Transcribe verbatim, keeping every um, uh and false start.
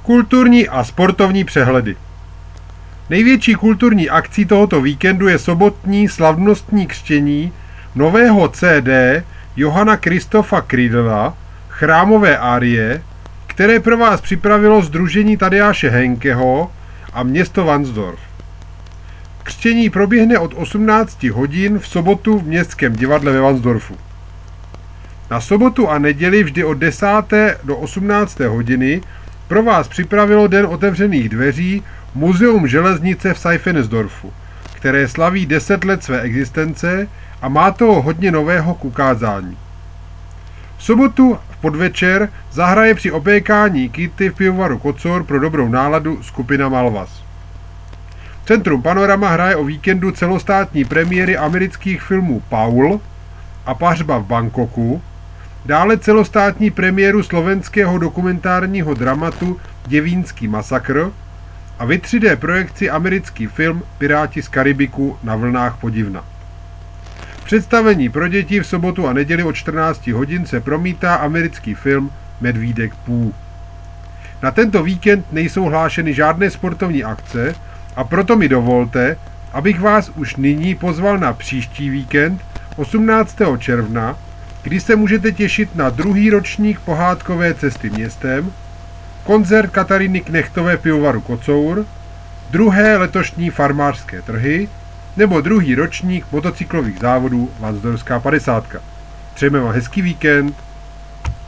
Kulturní a sportovní přehledy. Největší kulturní akcí tohoto víkendu je sobotní slavnostní křtění nového C D Johana Kristofa Kridla Chrámové árie, které pro vás připravilo Sdružení Tadeáše Henkeho a město Varnsdorf. Křtění proběhne od osmnácti hodin v sobotu v Městském divadle ve Varnsdorfu. Na sobotu a neděli vždy od desáté do osmnácté hodiny pro vás připravilo Den otevřených dveří Muzeum železnice v Seifersdorfu, které slaví deset let své existence a má toho hodně nového k ukázání. V sobotu v podvečer zahraje při opékání kyty v pivovaru Kocour pro dobrou náladu skupina Malvas. Centrum Panorama hraje o víkendu celostátní premiéry amerických filmů Paul a Pařba v Bangkoku, dále celostátní premiéru slovenského dokumentárního dramatu Děvínský masakr a ve tři dé projekci americký film Piráti z Karibiku na vlnách podivna. Představení pro děti v sobotu a neděli od čtrnácti hodin se promítá americký film Medvídek Pooh. Na tento víkend nejsou hlášeny žádné sportovní akce a proto mi dovolte, abych vás už nyní pozval na příští víkend osmnáctého června, kdy se můžete těšit na druhý ročník pohádkové cesty městem, koncert Kataríny Knechtové pivovaru Kocour, druhé letošní farmářské trhy nebo druhý ročník motocyklových závodů Varnsdorfská padesátka. Přejeme vám hezký víkend.